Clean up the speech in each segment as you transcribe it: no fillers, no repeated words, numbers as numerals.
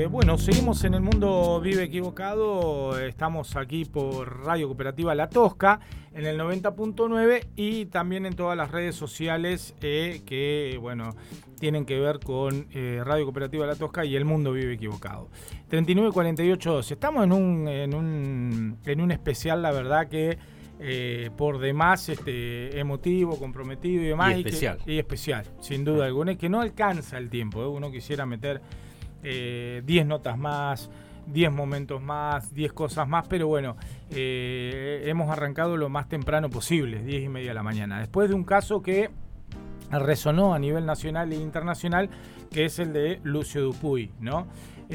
Bueno, seguimos en El Mundo Vive Equivocado. Estamos aquí por Radio Cooperativa La Tosca en el 90.9 y también en todas las redes sociales que, bueno, tienen que ver con Radio Cooperativa La Tosca y El Mundo Vive Equivocado. 394812. Estamos en un especial, la verdad que por demás emotivo, comprometido y demás. Y especial, sin duda alguna, y que no alcanza el tiempo. Uno quisiera meter 10 notas más, 10 momentos más, 10 cosas más, pero bueno, hemos arrancado lo más temprano posible, 10:30 de la mañana, después de un caso que resonó a nivel nacional e internacional, que es el de Lucio Dupuy, ¿no?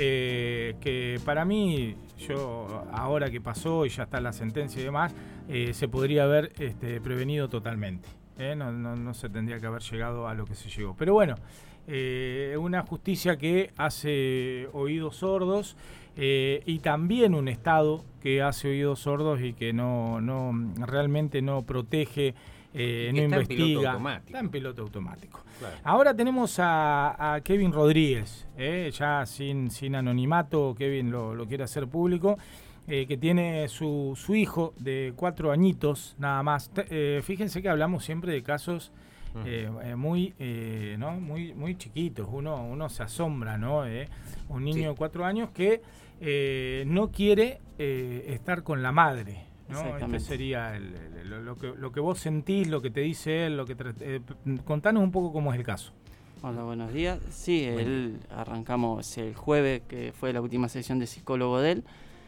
Que para mí, yo ahora que pasó y ya está la sentencia y demás, se podría haber prevenido totalmente. No se tendría que haber llegado a lo que se llegó. Pero bueno, una justicia que hace oídos sordos y también un Estado que hace oídos sordos y que realmente no protege, no investiga. Está en piloto automático. Claro. Ahora tenemos a Kevin Rodríguez, ya sin anonimato. Kevin lo quiere hacer público. Que tiene su hijo de 4 añitos nada más. Fíjense que hablamos siempre de casos muy chiquitos. Uno se asombra, ¿no? Un niño de 4 años que no quiere estar con la madre, ¿no? Este sería lo que vos sentís, lo que te dice él, contanos un poco cómo es el caso. Hola, buenos días. Sí, él arrancamos el jueves, que fue la última sesión de psicólogo de él.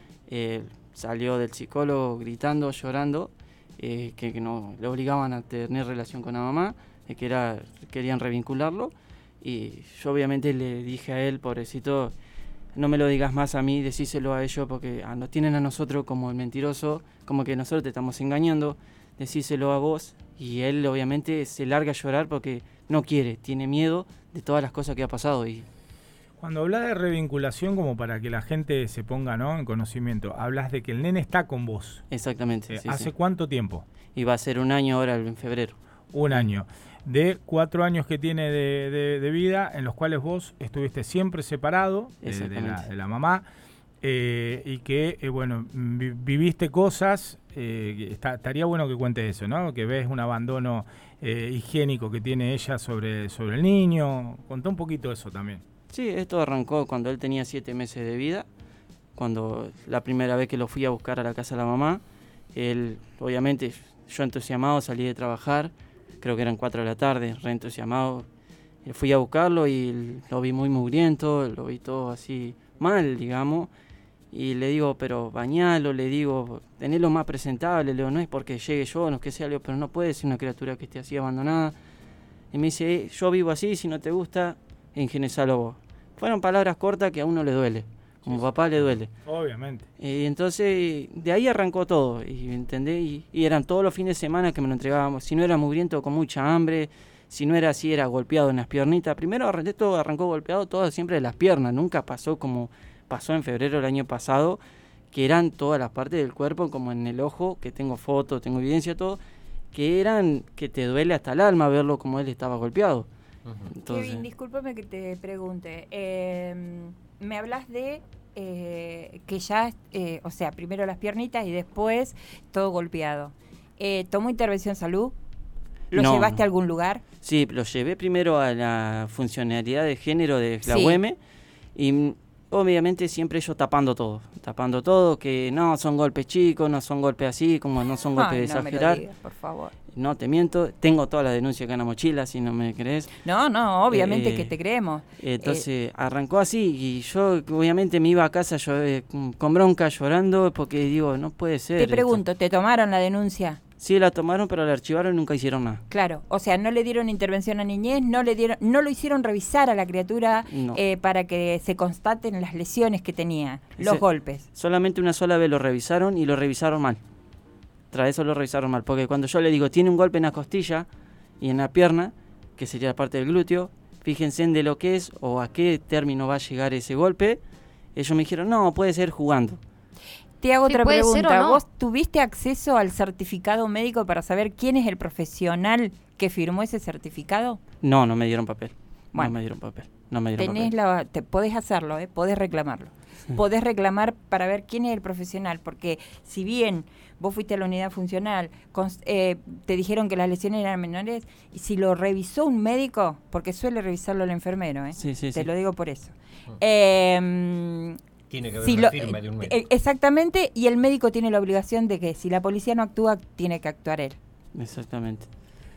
Salió del psicólogo gritando, llorando, que no le obligaban a tener relación con la mamá, querían revincularlo, y yo obviamente le dije a él, pobrecito, no me lo digas más a mí, decíselo a ellos, porque nos tienen a nosotros como el mentiroso, como que nosotros te estamos engañando, decíselo a vos. Y él obviamente se larga a llorar porque no quiere, tiene miedo de todas las cosas que ha pasado. Y cuando hablas de revinculación, como para que la gente se ponga, ¿no?, en conocimiento, hablas de que el nene está con vos. Exactamente. ¿Hace cuánto tiempo? Y va a ser 1 año ahora en febrero. 1 año. De 4 años que tiene de vida, en los cuales vos estuviste siempre separado de la mamá, y que, viviste cosas. Estaría bueno que cuentes eso, ¿no? Que ves un abandono higiénico que tiene ella sobre el niño. Contá un poquito eso también. Sí, esto arrancó cuando él tenía 7 meses de vida, cuando la primera vez que lo fui a buscar a la casa de la mamá. Él, obviamente, yo entusiasmado, salí de trabajar, creo que eran 4 de la tarde, re entusiasmado. Fui a buscarlo y lo vi muy mugriento, lo vi todo así mal, digamos. Y le digo, pero bañalo, le digo, tenelo más presentable, le digo, no es porque llegue yo, no es que sea, le digo, pero no puede ser una criatura que esté así abandonada. Y me dice, yo vivo así, si no te gusta, ingeniezalo vos. Fueron palabras cortas que a uno le duele, como papá le duele. Obviamente. Y entonces, de ahí arrancó todo, y ¿entendés? Y eran todos los fines de semana que me lo entregábamos. Si no era mugriento, con mucha hambre, si no era así, era golpeado en las piernitas. Primero todo arrancó golpeado, todo siempre de las piernas, nunca pasó como pasó en febrero del año pasado, que eran todas las partes del cuerpo, como en el ojo, que tengo fotos, tengo evidencia, todo, que te duele hasta el alma verlo como él estaba golpeado. Entonces, Kevin, discúlpame que te pregunte. Me hablas de que ya, primero las piernitas y después todo golpeado. ¿Tomó intervención salud? ¿Lo llevaste a algún lugar? Sí, lo llevé primero a la funcionalidad de género de la UEM, y obviamente siempre ellos tapando todo, que no son golpes chicos, no son golpes así, como no son golpes de exagerar. No me lo digas, por favor. No te miento, tengo toda la denuncia acá en la mochila, si no me crees. No, obviamente que te creemos. Entonces arrancó así, y yo obviamente me iba a casa con bronca, llorando, porque digo, no puede ser. Te pregunto, ¿te tomaron la denuncia? Sí, la tomaron, pero la archivaron y nunca hicieron nada. Claro, o sea, no le dieron intervención a niñez, no lo hicieron revisar a la criatura, no. Para que se constaten las lesiones que tenía, los golpes. Solamente una sola vez lo revisaron, y lo revisaron mal. Tras eso lo revisaron mal, porque cuando yo le digo, tiene un golpe en la costilla y en la pierna, que sería la parte del glúteo, fíjense en de lo que es o a qué término va a llegar ese golpe, ellos me dijeron, no, puede ser jugando. Te hago otra pregunta. No. ¿Vos tuviste acceso al certificado médico para saber quién es el profesional que firmó ese certificado? No me dieron papel. Bueno, no me dieron papel. No me dieron tenés papel. podés hacerlo, podés reclamarlo. Podés reclamar para ver quién es el profesional, porque si bien vos fuiste a la unidad funcional, te dijeron que las lesiones eran menores, y si lo revisó un médico, porque suele revisarlo el enfermero, te lo digo por eso. Tiene que haber una firma de un médico. Exactamente, y el médico tiene la obligación de que si la policía no actúa, tiene que actuar él. Exactamente.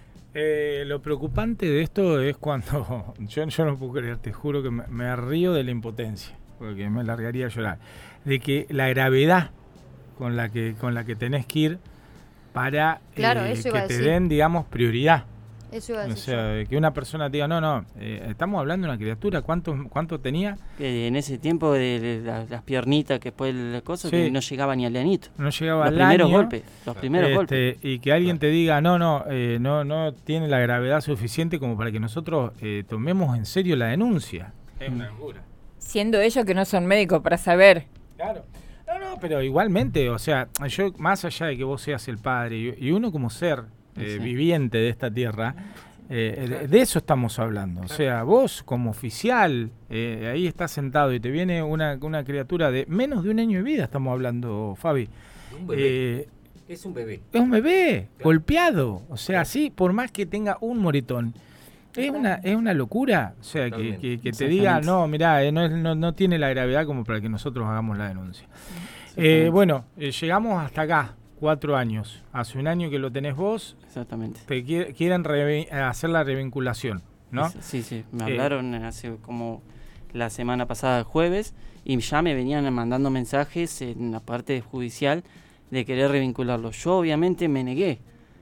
Lo preocupante de esto es cuando yo no puedo creer, te juro que me río de la impotencia, porque me largaría a llorar, de que la gravedad con la que tenés que ir para que te den, digamos, prioridad. Eso iba a decir. O sea, que una persona te diga, no, estamos hablando de una criatura, ¿cuánto tenía? En ese tiempo de las piernitas, que después la cosa, Sí. que no llegaba ni al anito. No llegaba Los al primeros año, golpes, golpes. Y que alguien te diga, no tiene la gravedad suficiente como para que nosotros tomemos en serio la denuncia. Es una locura. Siendo ellos que no son médicos para saber. Claro. No, pero igualmente, o sea, yo, más allá de que vos seas el padre y uno como ser viviente de esta tierra, de eso estamos hablando. O sea, vos como oficial, ahí estás sentado y te viene una criatura de menos de un año de vida, estamos hablando, Fabi. Un bebé. Es un bebé. Es un bebé, golpeado. O sea, sí, por más que tenga un moretón. Es una locura, o sea, que te diga, no, mirá, no tiene la gravedad como para que nosotros hagamos la denuncia. Bueno, llegamos hasta acá, 4 años. Hace un año que lo tenés vos. Exactamente. Te quieren hacer la revinculación, ¿no? Sí, me hablaron hace como la semana pasada, el jueves, y ya me venían mandando mensajes en la parte judicial de querer revincularlo. Yo obviamente me negué.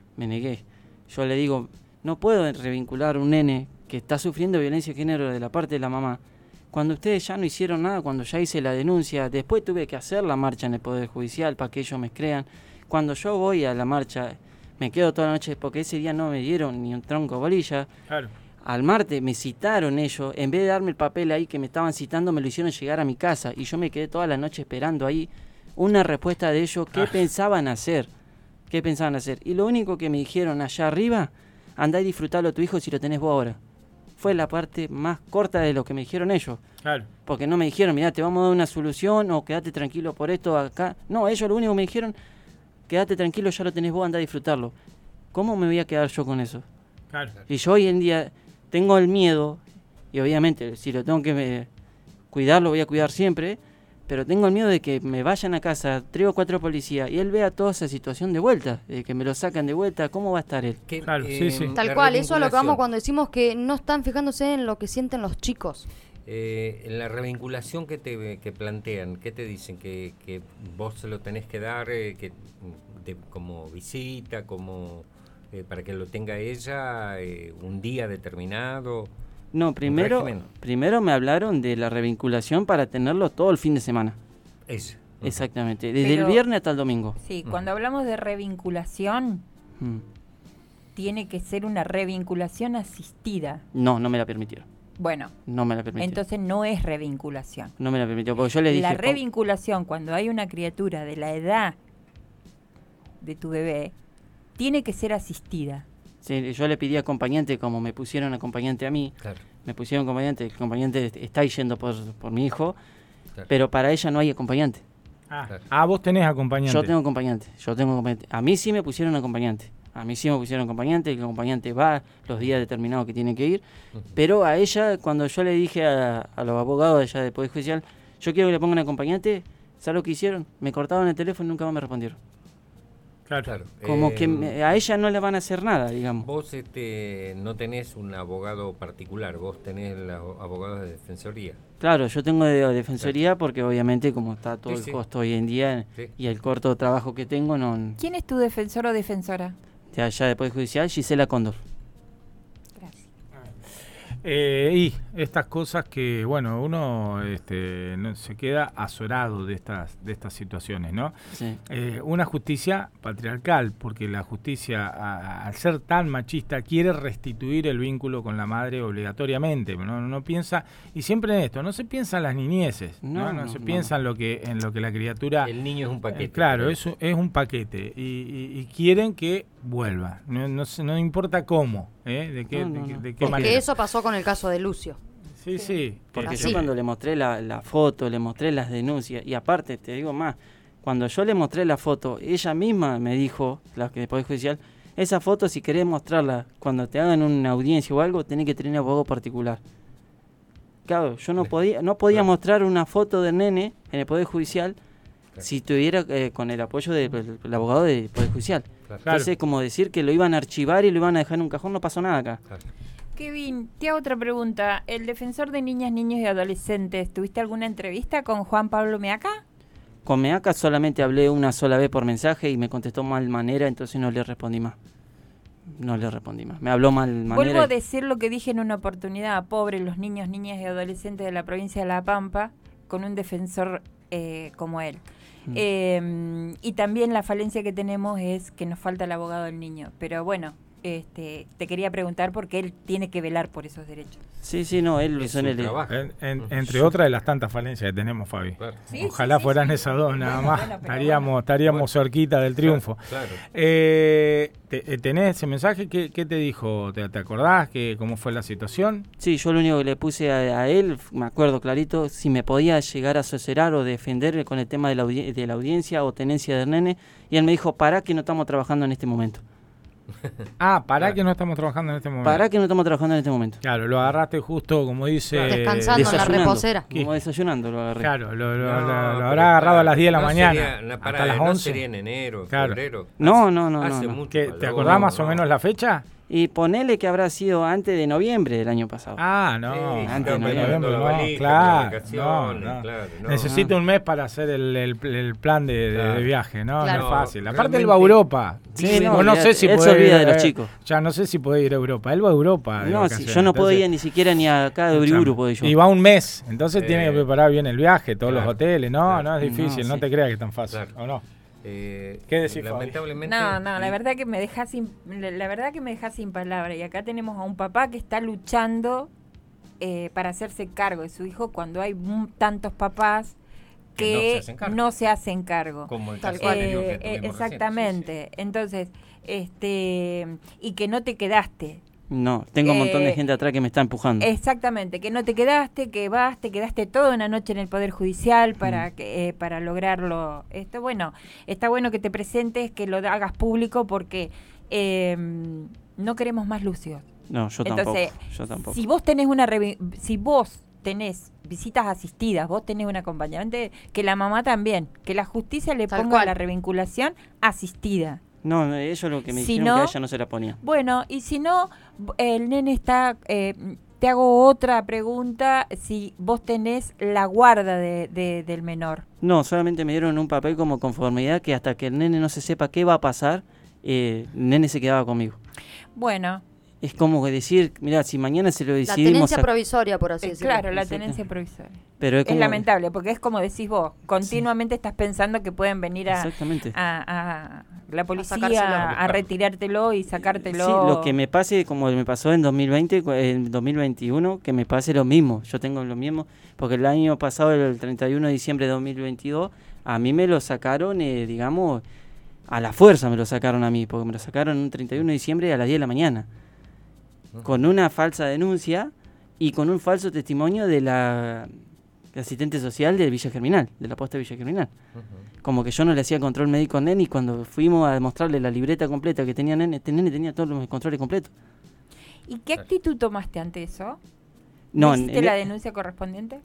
Yo le digo, no puedo revincular un nene que está sufriendo violencia de género de la parte de la mamá. Cuando ustedes ya no hicieron nada, cuando ya hice la denuncia, después tuve que hacer la marcha en el Poder Judicial para que ellos me crean. Cuando yo voy a la marcha, me quedo toda la noche porque ese día no me dieron ni un tronco de bolilla. Claro. Al martes me citaron ellos, en vez de darme el papel ahí que me estaban citando, me lo hicieron llegar a mi casa y yo me quedé toda la noche esperando ahí una respuesta de ellos, qué pensaban hacer. Y lo único que me dijeron allá arriba, andá y disfrutalo a tu hijo si lo tenés vos ahora. Fue la parte más corta de lo que me dijeron ellos. Claro. Porque no me dijeron, mirá, te vamos a dar una solución o quédate tranquilo por esto acá. No, ellos lo único que me dijeron, quédate tranquilo, ya lo tenés vos, andá a disfrutarlo. ¿Cómo me voy a quedar yo con eso? Claro. Y yo hoy en día tengo el miedo, y obviamente si lo tengo que cuidar, lo voy a cuidar siempre, pero tengo el miedo de que me vayan a casa 3 o 4 policías y él vea toda esa situación de vuelta, de que me lo sacan de vuelta, ¿cómo va a estar él? Claro, sí. Tal cual, eso es lo que vamos cuando decimos que no están fijándose en lo que sienten los chicos. En la revinculación que plantean, ¿qué te dicen? ¿Que vos se lo tenés que dar como visita, como para que lo tenga ella un día determinado? No, primero me hablaron de la revinculación para tenerlo todo el fin de semana. Eso. Exactamente, desde el viernes hasta el domingo. Sí, cuando hablamos de revinculación, tiene que ser una revinculación asistida. No me la permitieron. Bueno, no me la permitieron. Entonces no es revinculación. No me la permitió, porque yo le dije... La revinculación, cuando hay una criatura de la edad de tu bebé, tiene que ser asistida. Sí, yo le pedí acompañante, como me pusieron acompañante a mí. Claro. Me pusieron acompañante, el acompañante está yendo por mi hijo, claro. Pero para ella no hay acompañante. Vos tenés acompañante. Yo tengo acompañante. A mí sí me pusieron acompañante. El acompañante va los días determinados que tiene que ir, pero a ella, cuando yo le dije a los abogados de allá del Poder Judicial, yo quiero que le pongan acompañante, ¿sabes lo que hicieron? Me cortaban el teléfono y nunca más me respondieron. Claro. Como que a ella no le van a hacer nada, digamos. Vos no tenés un abogado particular, vos tenés los abogados de defensoría. Claro, yo tengo de defensoría porque obviamente como está todo el costo hoy en día y el corto trabajo que tengo, no... ¿Quién es tu defensor o defensora? De allá del Poder Judicial, Gisela Cóndor. Y estas cosas que, bueno, uno no, se queda azorado de estas situaciones, ¿no? Sí. Una justicia patriarcal, porque la justicia, al ser tan machista, quiere restituir el vínculo con la madre obligatoriamente. No piensa, y siempre en esto, no se piensa en las niñeces, no se piensa en lo que la criatura... El niño es un paquete. Claro, es un paquete, y quieren que vuelva, no importa cómo. ¿De qué, No. de qué Porque manera? eso pasó con el caso de Lucio. Sí. Porque Así. yo cuando le mostré la foto, le mostré las denuncias, y aparte, te digo más, cuando yo le mostré la foto, ella misma me dijo, la que después judicial, esa foto si querés mostrarla, cuando te hagan una audiencia o algo, tenés que tener un abogado particular. Claro, yo no podía mostrar una foto del nene en el Poder Judicial si tuviera con el apoyo del abogado del Poder Judicial. Claro. Entonces, como decir que lo iban a archivar y lo iban a dejar en un cajón, no pasó nada acá. Claro. Kevin, te hago otra pregunta. El defensor de niñas, niños y adolescentes, ¿tuviste alguna entrevista con Juan Pablo Meaca? Con Meaca solamente hablé una sola vez por mensaje y me contestó mal manera, entonces no le respondí más. Me habló mal manera. Vuelvo a decir lo que dije en una oportunidad. Pobres los niños, niñas y adolescentes de la provincia de La Pampa con un defensor como él. Y también la falencia que tenemos es que nos falta el abogado del niño. Pero bueno, te quería preguntar porque él tiene que velar por esos derechos. Sí, no, él lo Es hizo en su el... trabajo. Entre otras de las tantas falencias que tenemos, Fabi. Claro. Sí, Ojalá sí, fueran sí. esas dos nada Bueno, más. bueno, pero Estaríamos cerquita del triunfo. Claro. ¿Tenés ese mensaje? ¿Qué te dijo? ¿Te acordás cómo fue la situación? Sí, yo lo único que le puse a él, me acuerdo clarito, si me podía llegar a asesorar o defender con el tema de la audiencia o tenencia del nene, y él me dijo, pará que no estamos trabajando en este momento. Que no estamos trabajando en este momento. Pará que no estamos trabajando en este momento. Claro, lo agarraste justo, como dice... Descansando en la Desayunando. reposera. Como desayunando lo agarré. Claro, lo No, habrá pero agarrado a las claro, 10 de la no mañana. sería- Hasta las no 11. sería en enero, Claro. febrero. No. Hace no. mucho ¿Te calor, acordás más o no. menos la fecha? Y ponele que habrá sido antes de noviembre del año pasado. No. Sí, antes estaba no, preparando la no, valija, claro, las vacaciones, no. claro, no. Necesito un mes para hacer el plan de Claro. viaje, ¿no? Claro. No es fácil. No, Aparte él realmente- va a Europa. Sí, no, Vos no sé si él se podés olvida ir, de los chicos. Ya no sé si puede ir a Europa. Él va a Europa. de No, si vacaciones. yo no puedo Entonces, ir ni siquiera ni acá de Uriburu, puedo ir yo. y va un mes, entonces tiene que Eh, preparar bien el viaje, todos claro, los hoteles. No, claro. no es difícil, No, no sí. te creas que es tan fácil, Claro. ¿o no? ¿Qué decís, Fabi? lamentablemente No, la verdad que me deja sin palabras. Y acá tenemos a un papá que está luchando para hacerse cargo de su hijo cuando hay tantos papás que no se hacen cargo. como el Tal caso cual. anterior que tuvimos Exactamente. Entonces, y que no te quedaste. No, tengo un montón de gente atrás que me está empujando. Exactamente, que no te quedaste, te quedaste toda una noche en el Poder Judicial para lograrlo. Bueno, está bueno que te presentes, que lo hagas público porque no queremos más lucios. No, yo Entonces, tampoco. Si vos tenés visitas asistidas, vos tenés un acompañante, que la mamá también, que la justicia le Tal ponga cual. la revinculación asistida. No, ellos lo que me Si dijeron no- que a ella no se la ponía. Bueno, y si no, el nene está... te hago otra pregunta, si vos tenés la guarda del menor. No, solamente me dieron un papel como conformidad que hasta que el nene no se sepa qué va a pasar, el nene se quedaba conmigo. Bueno, Es como que decir, mira, si mañana se lo La decidimos... tenencia provisoria, por así decirlo. claro, la Exacto. tenencia provisoria. pero Es como, lamentable, porque es como decís vos, continuamente estás pensando que pueden venir Exactamente. a la policía sacárselo. a retirártelo y sacártelo. Sí, lo que me pase, como me pasó en 2020, en 2021, que me pase lo mismo. Yo tengo lo mismo, porque el año pasado, el 31 de diciembre de 2022, a mí me lo sacaron, digamos, a la fuerza me lo sacaron a mí, porque me lo sacaron un 31 de diciembre a las 10 de la mañana, con una falsa denuncia y con un falso testimonio de la asistente social de Villa Germinal, de la posta de Villa Germinal. Como que yo no le hacía control médico a nene y cuando fuimos a mostrarle la libreta completa que tenía nene, este nene tenía todos los controles completos. ¿Y qué actitud tomaste ante eso? No, ¿Hiciste la denuncia correspondiente?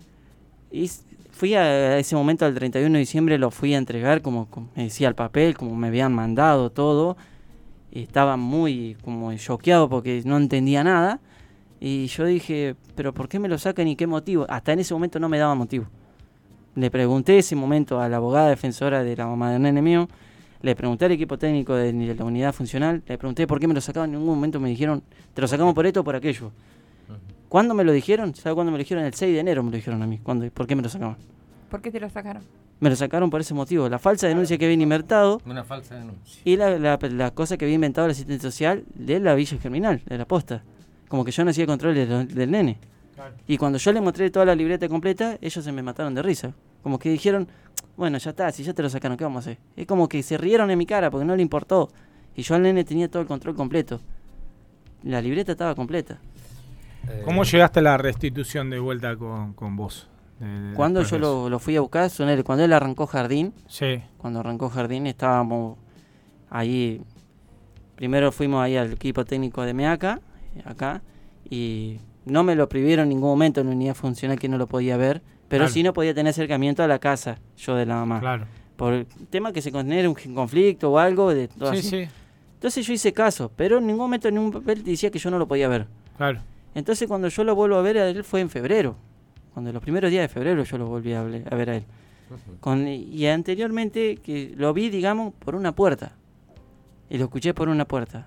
fui a ese momento, al 31 de diciembre, lo fui a entregar, como me decía el papel, como me habían mandado todo. Y estaba muy como choqueado porque no entendía nada. Y yo dije, ¿pero por qué me lo sacan y qué motivo? Hasta en ese momento no me daba motivo. Le pregunté ese momento a la abogada defensora de la mamá del nene mío, le pregunté al equipo técnico de la unidad funcional, le pregunté por qué me lo sacaban. En ningún momento me dijeron, te lo sacamos por esto o por aquello. ¿Cuándo me lo dijeron? ¿Sabe cuándo me lo dijeron? El 6 de enero me lo dijeron a mí. ¿Por qué me lo sacaban? ¿Por qué te lo sacaron? Me lo sacaron por ese motivo. La falsa denuncia que había inventado Una falsa denuncia. y la cosa que había inventado el asistente social de la Villa Germinal, de la posta. Como que yo no hacía control del nene. Claro. Y cuando yo le mostré toda la libreta completa, ellos se me mataron de risa. Como que dijeron, bueno, ya está, si ya te lo sacaron, ¿qué vamos a hacer? Es como que se rieron en mi cara porque no le importó. Y yo al nene tenía todo el control completo. la libreta estaba completa. ¿Cómo llegaste a la restitución de vuelta con vos? Cuando yo lo fui a buscar, cuando él arrancó jardín, Sí. cuando arrancó jardín estábamos ahí, primero fuimos ahí al equipo técnico de MEACA, acá, y no me lo prohibieron en ningún momento en la unidad funcional que no lo podía ver, pero Claro. sí no podía tener acercamiento a la casa, yo de la mamá. Claro. Por el tema que se considera un conflicto o algo, de todo Sí, así. sí. Entonces yo hice caso, pero en ningún momento en ningún papel decía que yo no lo podía ver. Claro. Entonces cuando yo lo vuelvo a ver a él fue en febrero. Cuando los primeros días de febrero yo lo volví a ver a él. Y anteriormente que lo vi, digamos, por una puerta. Y lo escuché por una puerta.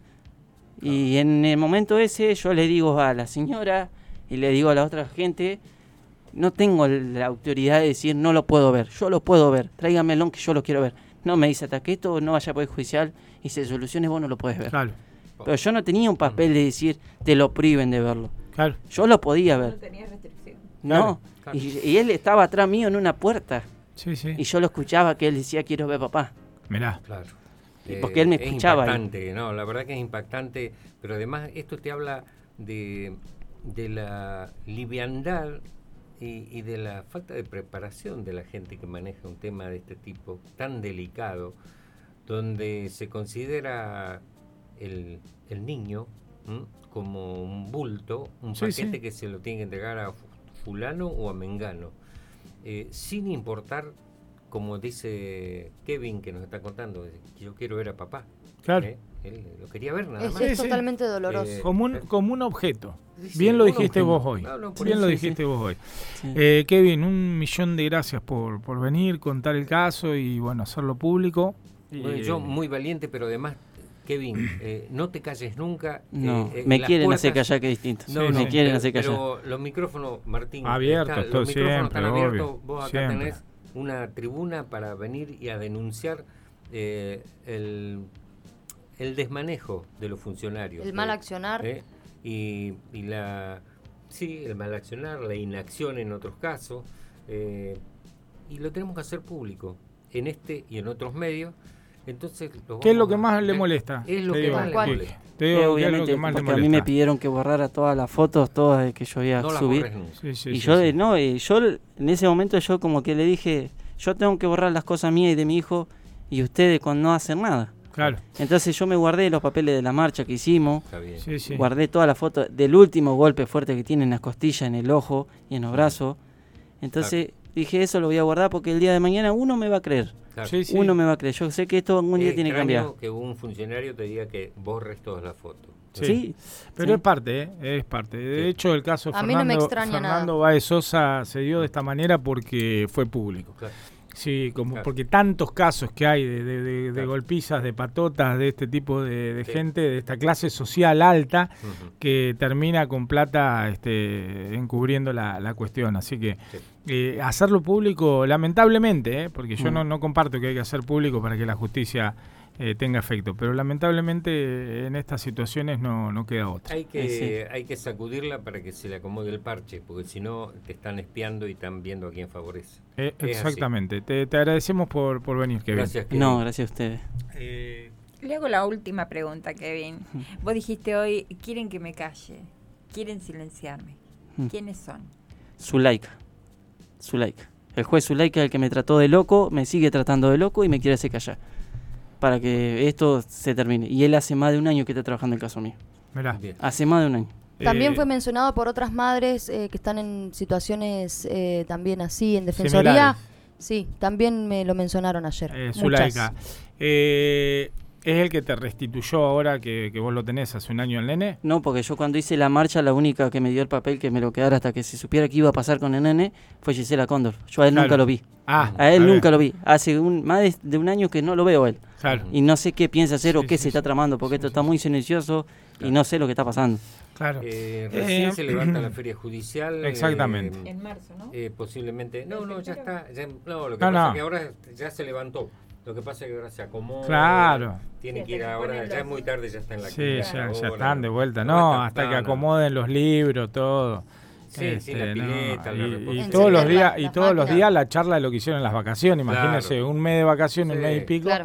Y en el momento ese yo le digo a la señora y le digo a la otra gente, no tengo la autoridad de decir no lo puedo ver. Yo lo puedo ver, tráigamelo que yo lo quiero ver. No, me dice, hasta que esto no vaya a poder judicial y se solucione vos no lo puedes ver. Claro. Pero yo no tenía un papel de decir te lo priven de verlo. Claro. Yo lo podía No ver. tenía restricción. No, Claro. y él estaba atrás mío en una puerta Sí, sí. y yo lo escuchaba que él decía quiero ver papá. Mirá. Claro. Y porque él me Es escuchaba ahí. impactante, no, la verdad que es impactante, pero además esto te habla de la liviandad y de la falta de preparación de la gente que maneja un tema de este tipo tan delicado, donde se considera el niño como un bulto, un Sí, paquete sí. que se lo tiene que entregar a fulano o a mengano, sin importar, como dice Kevin que nos está contando, yo quiero ver a papá. Claro. Él lo quería ver nada Es, más. Sí, es sí. totalmente doloroso. Como un objeto. Sí, sí, Bien lo un dijiste objeto. vos hoy. No, por Bien eso, lo sí, dijiste vos hoy. Sí. Kevin, 1.000.000 de gracias por venir, contar el caso y bueno, hacerlo público. Bueno, yo muy valiente, pero además, Kevin, no te calles nunca. No, me las quieren hacer puertas- callar que es distinto. Sí, me sí. quieren hacer callar. Pero los micrófonos, Martín, Abiertos, todo los micrófonos siempre, están abiertos. obvio, Vos acá siempre. tenés una tribuna para venir y a denunciar el desmanejo de los funcionarios. El mal accionar. Y el mal accionar, la inacción en otros casos. Y lo tenemos que hacer público en este y en otros medios. Entonces, ¿Qué es lo que más le molesta? Es lo Te que digo, más le ¿cuál? molesta. Te digo, ¿qué es lo Obviamente, que más le porque a mí me molesta? pidieron que borrara todas las fotos, todas que yo había No las subido. borres nunca. Sí, sí, Y sí, yo, sí. yo en ese momento yo como que le dije, yo tengo que borrar las cosas mías y de mi hijo y ustedes cuando no hacen nada. Claro. Entonces yo me guardé los papeles de la marcha que hicimos, Está bien. Sí, sí. guardé todas las fotos del último golpe fuerte que tiene en las costillas, en el ojo y en los brazos. Entonces dije, eso lo voy a guardar porque el día de mañana uno me va a creer. Claro. Sí, sí. Uno me va a creer. Yo sé que esto algún día Es tiene que extraño cambiar. que un funcionario te diga que borres todas las fotos. Sí. Sí. Pero Sí. es parte, es parte. De Sí. hecho, el caso de A mí no me extraña Fernando Báez Sosa se dio de esta manera porque fue público. Claro. Sí, como Claro. porque tantos casos que hay de Claro. golpizas, de patotas, de este tipo de Sí. gente, de esta clase social alta, Ujú. que termina con plata encubriendo la cuestión. Así que hacerlo público, lamentablemente, porque yo no comparto que hay que hacer público para que la justicia tenga efecto, pero lamentablemente en estas situaciones no queda otra. Hay que sacudirla para que se le acomode el parche, porque si no te están espiando y están viendo a quién favorece. Es así. Exactamente. Te agradecemos por venir, Kevin. Gracias, Kevin. No, gracias a ustedes. Le hago la última pregunta, Kevin. Vos dijiste hoy, quieren que me calle, quieren silenciarme. ¿Quiénes son? Zulaika. El juez Zulaika, el que me trató de loco, me sigue tratando de loco y me quiere hacer callar. Para que esto se termine. Y él hace más de un año que está trabajando el caso mío. Mirá. Bien. Hace más de un año. También Eh, fue mencionado por otras madres que están en situaciones también así, en defensoría. Similares. Sí, también me lo mencionaron ayer. Muchas. Zulaika. ¿Es el que te restituyó ahora que vos lo tenés hace un año el nene? No, porque yo cuando hice la marcha, la única que me dio el papel que me lo quedara hasta que se supiera qué iba a pasar con el nene fue Gisela Cóndor. Yo a él Claro. nunca lo vi. Ah, A él está nunca bien. lo vi. Hace más de un año que no lo veo a él. Claro, Y no sé qué piensa hacer o Sí, qué sí, se está sí. tramando, porque esto está muy silencioso y no sé lo que está pasando. claro. Recién se levanta la feria judicial. Exactamente. En marzo, ¿no? Posiblemente. No, ya está. Lo que No, pasa no. es que ahora ya se levantó. Lo que pasa es que ahora se acomoda. Claro. Tiene Sí, que ir hasta que ahora. ponen Ya es los- muy tarde, ya está en la Sí, quinta ya hora. están de vuelta. No, No, está- hasta que no. acomoden los libros, todo. Sí, sí, la pileta, la y reposición. todos los Encender días las y todos los máquinas. días la charla de lo que hicieron en las vacaciones. Imagínense, Claro. un mes de vacaciones, Sí. un mes y pico. Claro.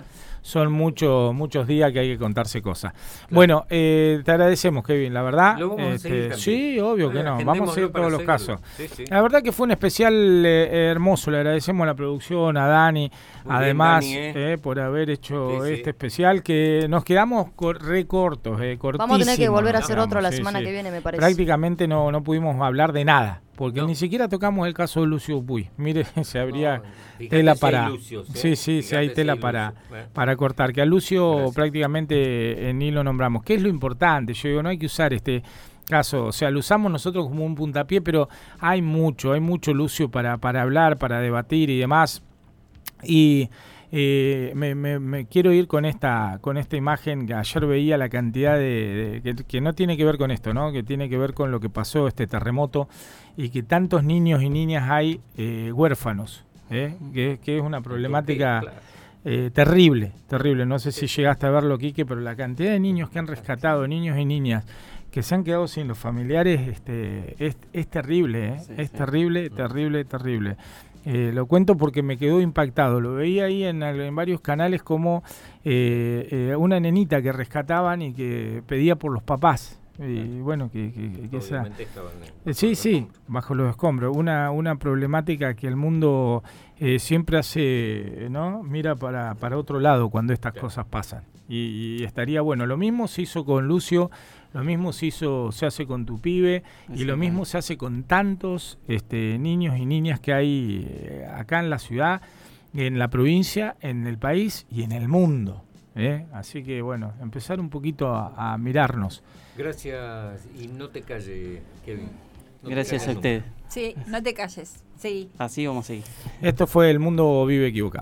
son muchos días que hay que contarse cosas. Bueno, te agradecemos, Kevin, la verdad. ¿Lo vamos a seguir también? Sí, obvio que no. Vamos a seguir todos los casos. Sí. La verdad que fue un especial hermoso. Le agradecemos a la producción, a Dani, Muy además, bien, Dani, por haber hecho Sí. este especial, que nos quedamos cortos, cortísimos. Vamos a tener que volver a hacer digamos, otro la sí, semana sí. que viene, me parece. Prácticamente no pudimos hablar de nada, porque No. ni siquiera tocamos el caso de Lucio Puy. Mire, se habría Fíjate tela si hay para... Lucios, Sí, si hay Fíjate tela si hay para, Lucios. para cortar. Que a Lucio Gracias. prácticamente ni lo nombramos. ¿Qué es lo importante? Yo digo, no hay que usar este caso, o sea, lo usamos nosotros como un puntapié, pero hay mucho Lucio para hablar, para debatir y demás. Y me quiero ir con esta imagen que ayer veía, la cantidad que no tiene que ver con esto, ¿no? Que tiene que ver con lo que pasó, este terremoto, y que tantos niños y niñas hay huérfanos, que es una problemática terrible. No sé si llegaste a verlo, Quique, pero la cantidad de niños que han rescatado, niños y niñas que se han quedado sin los familiares, es terrible, Sí, es sí. terrible. Lo cuento porque me quedó impactado. Lo veía ahí en varios canales como una nenita que rescataban y que pedía por los papás. Y bueno, que esa... Obviamente estaban en- Sí, bajo los escombros. Una problemática que el mundo siempre hace, ¿no? Mira para otro lado cuando estas cosas pasan. Y estaría bueno. Lo mismo se hizo con Lucio, lo mismo se hace con tu pibe, y lo mismo se hace con tantos niños y niñas que hay acá en la ciudad, en la provincia, en el país y en el mundo. Así que bueno, empezar un poquito a mirarnos. Gracias, y no te calles, Kevin. No te Gracias a calles ustedes. Sí, no te calles. Sí. Así vamos a seguir. Esto fue El Mundo Vive Equivocado.